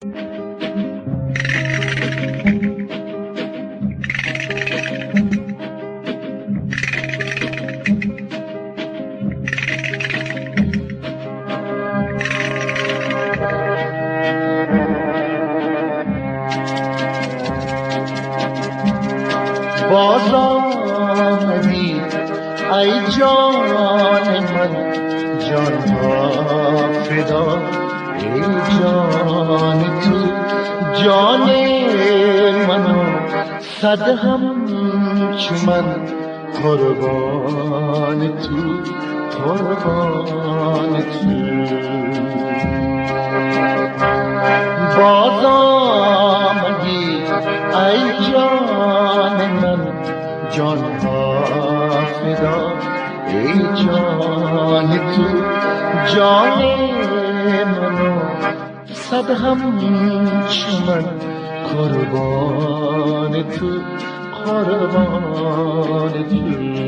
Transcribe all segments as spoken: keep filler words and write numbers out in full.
باز آمدی ای جان من، جان ها فدا ای جان تو، جان منو صد همچو من قربان تو، قربان تو. باز آمدی ای جان من، جان ها فدا ای جان تو، جان منو صد همچو من قربان تو، قربان تو.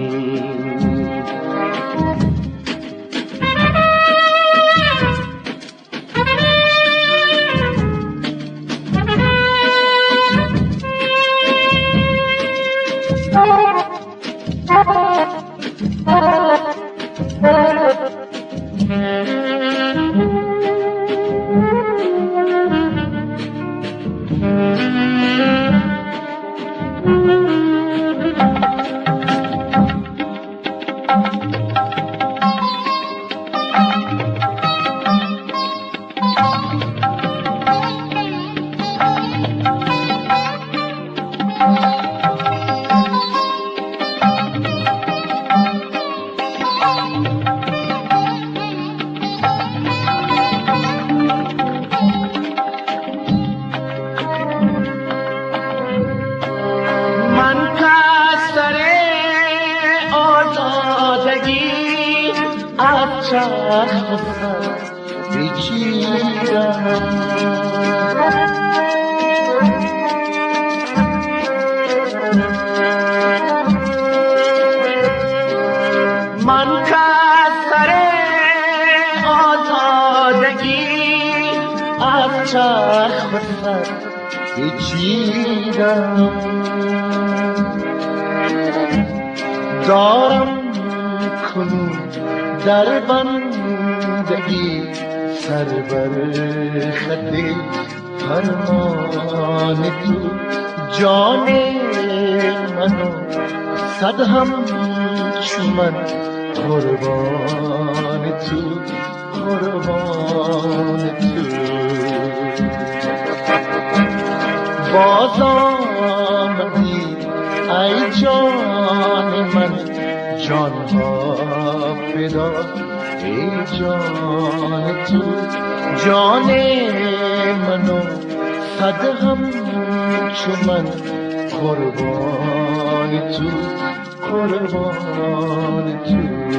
من که سر آزادگی از چرخ و سر بچیدم، دارم کنون در بندگی سر بر خط فرمان تو، جان منو صد همچو من قربان تو، قربان تو. باز آمدی ای جان من، جان ها فدا ای جان تو، جان منو صد همچو من قربان تو، قربان تو.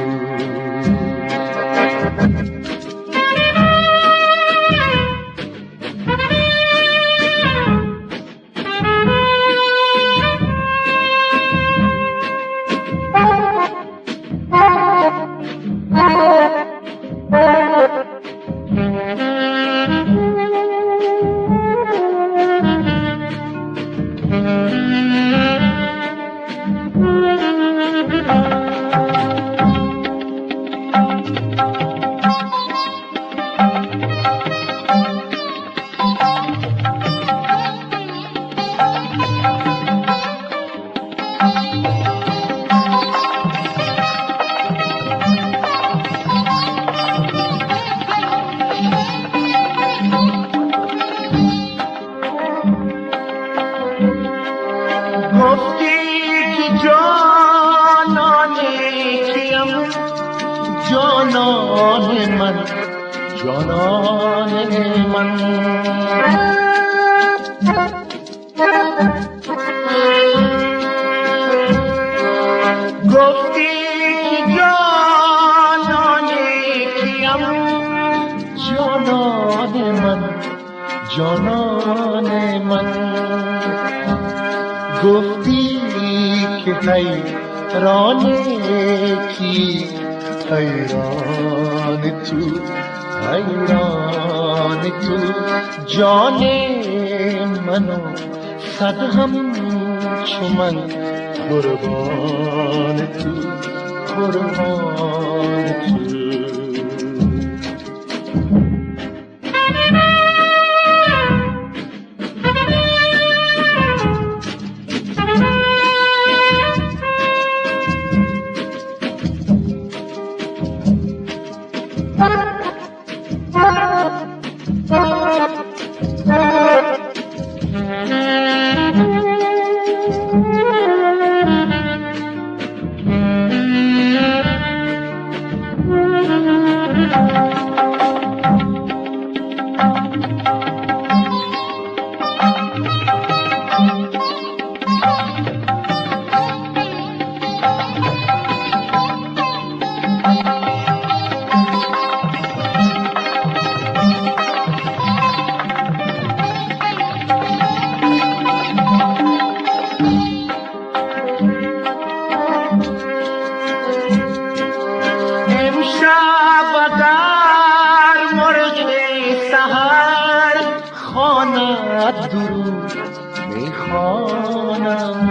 جانان من، جانان من، گفتی که جانان کیم، جانان من، جانان من، گفتی که حیران کی، حیران تو، حیران تو جان منو صد هم چو من قربان تو قربان تو درود میخوانم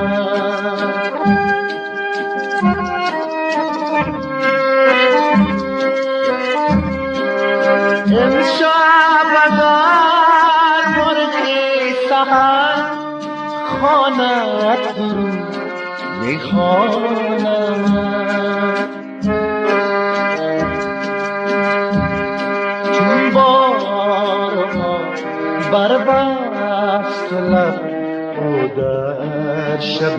امشب اگر مرغ سحر خواند درود میخوانم چون بارها بربست لب او در شب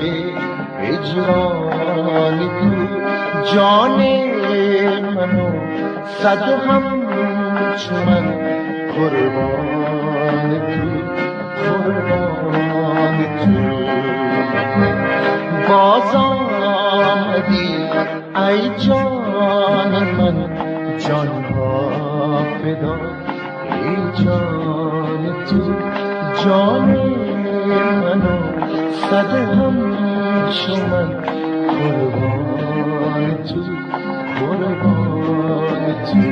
هجران تو جان منو صد هم چو من قربان تو قربان تو باز آمدی ای جان من جان ها فدا ای جان تو جان منو صد هم چو من قربان تو قربان تو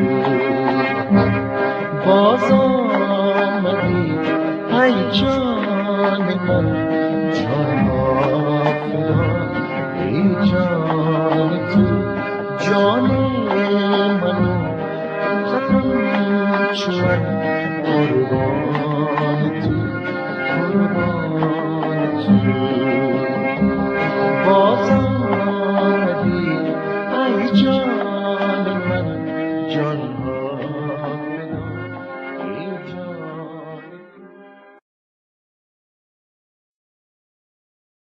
باز آمدی ای جان من جان فدا ای جان تو جان منو صد هم چو من قربان تو قربان تو باز